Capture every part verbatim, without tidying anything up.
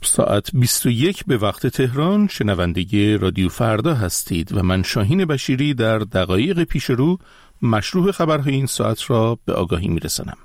ساعت بیست و یک به وقت تهران شنونده رادیو فردا هستید و من شاهین بشیری در دقایق پیش رو مشروع خبرهای این ساعت را به آگاهی میرسانم.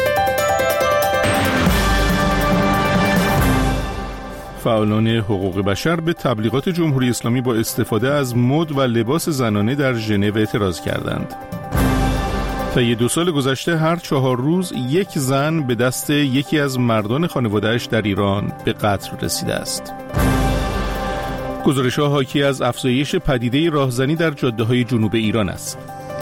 فعالان حقوق بشر به تبلیغات جمهوری اسلامی با استفاده از مد و لباس زنانه در ژنو اعتراض کردند. طی دو سال گذشته هر چهار روز یک زن به دست یکی از مردان خانواده‌اش در ایران به قتل رسیده است. گزارش‌ها حاکی از افزایش پدیده راهزنی در جاده‌های جنوب ایران است.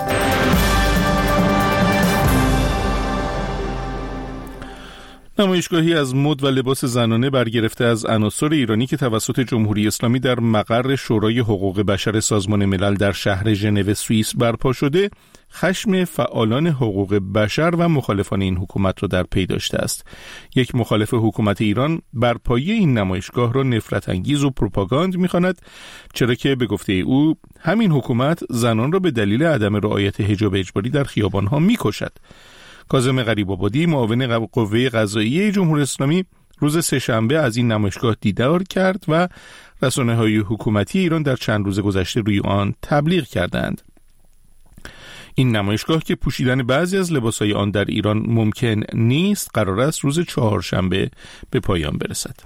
نمایشگاهی از مد و لباس زنانه برگرفته از عناصر ایرانی که توسط جمهوری اسلامی در مقر شورای حقوق بشر سازمان ملل در شهر ژنو سوئیس برپا شده، خشم فعالان حقوق بشر و مخالفان این حکومت را در پی داشته است. یک مخالف حکومت ایران برپایی این نمایشگاه را نفرت انگیز و پروپاگاند می‌خواند، چرا که به گفته او همین حکومت زنان را به دلیل عدم رعایت حجاب اجباری در خیابان‌ها می‌کشد. کاظم غریب‌آبادی، معاون قوه قضاییه جمهوری اسلامی، روز سه‌شنبه از این نمایشگاه دیدار کرد و رسانه‌های حکومتی ایران در چند روز گذشته روی آن تبلیغ کردند. این نمایشگاه که پوشیدن بعضی از لباسهای آن در ایران ممکن نیست، قرار است روز چهارشنبه به پایان برسد.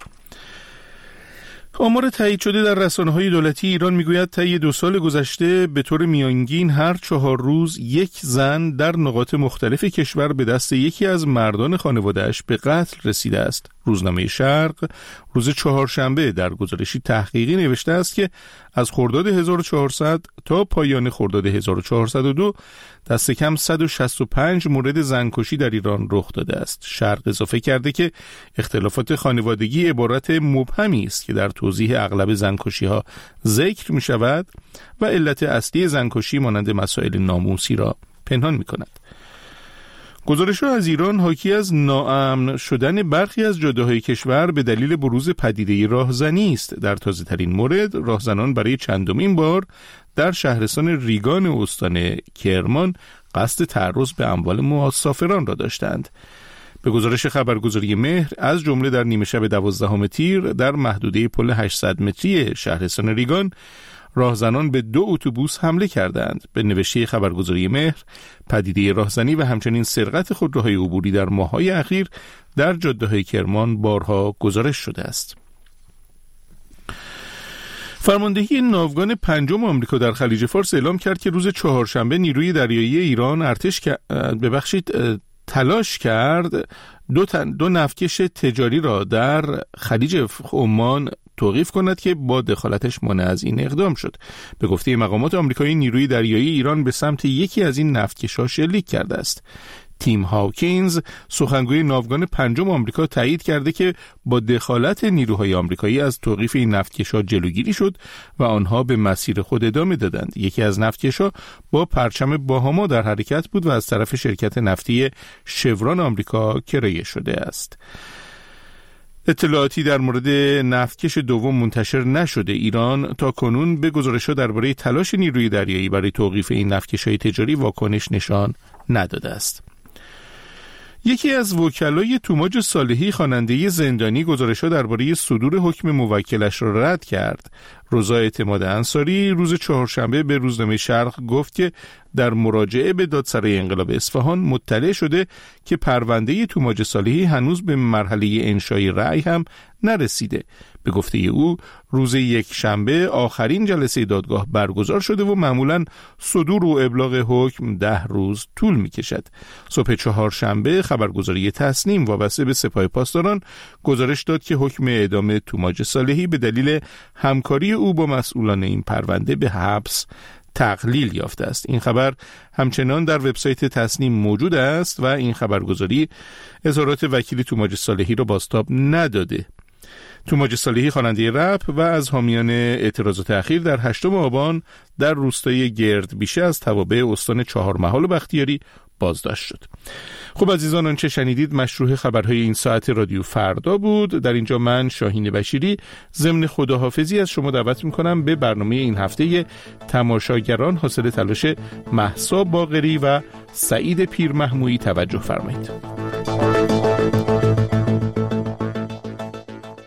آمار تایید شده در رسانه‌های دولتی ایران میگوید طی دو سال گذشته به طور میانگین هر چهار روز یک زن در نقاط مختلف کشور به دست یکی از مردان خانواده‌اش به قتل رسیده است. روزنامه شرق روز چهارشنبه در گزارشی تحقیقی نوشته است که از خرداد هزار و چهارصد تا پایان خرداد هزار و چهارصد و دو دست کم صد و شصت و پنج مورد زنکشی در ایران رخ داده است. شرق اضافه کرده که اختلافات خانوادگی عبارت مبهمی است که در توضیح اغلب زنکشی‌ها ذکر می شود و علت اصلی زنکشی مانند مسائل ناموسی را پنهان می کند. گزارش‌ها از ایران حاکی از ناامن شدن برخی از جاده‌های کشور به دلیل بروز پدیده راهزنی است. در تازه‌ترین مورد، راهزنان برای چندمین بار در شهرستان ریگان استان کرمان قصد تعرض به اموال مسافران را داشتند. به گزارش خبرگزاری مهر، از جمله در نیمه شب دوازدهم تیر در محدوده پل هشتصد متری شهرستان ریگان، راهزنان به دو اتوبوس حمله کردند. به نوشته خبرگزاری مهر، پدیده راهزنی و همچنین سرقت خودروهای عبوری در ماه‌های اخیر در جاده‌های کرمان بارها گزارش شده است. فرماندهی ناوگان پنجم آمریکا در خلیج فارس اعلام کرد که روز چهارشنبه نیروی دریایی ایران ارتش ببخشید تلاش کرد دو, تن دو نفتکش تجاری را در خلیج عمان توقیف کند که با دخالتش مانع از این اقدام شد. به گفته مقامات آمریکایی، نیروی دریایی ایران به سمت یکی از این نفتکش‌ها شلیک کرده است. تیم هاوکینز، سخنگوی ناوگان پنجم آمریکا، تایید کرده که با دخالت نیروهای آمریکایی از توقیف این نفتکش‌ها جلوگیری شد و آنها به مسیر خود ادامه دادند. یکی از نفتکش‌ها با پرچم باهاما در حرکت بود و از طرف شرکت نفتی شورون آمریکا کرایه شده است. اطلاعاتی در مورد نفتکش دوم منتشر نشده. ایران تا کنون به گزارش‌ها درباره تلاش نیروی دریایی برای توقیف این نفتکش‌های تجاری واکنش نشان نداده است. یکی از وکلای توماج صالحی، خواننده زندانی، گزارش‌ها درباره صدور حکم موکلش را رد کرد. رضا اعتماد انصاری روز چهارشنبه به روزنامه شرق گفت که در مراجعه به دادسرای انقلاب اصفهان مطلع شده که پرونده توماج صالحی هنوز به مرحله انشای رأی هم نرسیده. به گفته او روز یک شنبه آخرین جلسه دادگاه برگزار شده و معمولاً صدور و ابلاغ حکم ده روز طول می کشد. صبح چهارشنبه خبرگزاری تصنیم وابسته به سپاه پاسداران گزارش داد که حکم اعدام توماج صالحی به دلیل همکاری او با مسئولان این پرونده به حبس تقلیل یافته است. این خبر همچنان در وبسایت تصنیم موجود است و این خبرگزاری اظهارات وکیل توماج صالحی را بازتاب نداده. توماج صالحی خواننده رپ و از حامیان اعتراضات اخیر در هشتم آبان در روستای گردبیشه از توابع استان چهارمحال و بختیاری بازداشت شد. خب عزیزان، آنچه شنیدید مشروع خبرهای این ساعت رادیو فردا بود. در اینجا من شاهین بشیری ضمن خداحافظی از شما دعوت میکنم به برنامه این هفته تماشاگران حاصل تلاش مهسا باقری و سعید پیرمحمودی توجه فرمایید.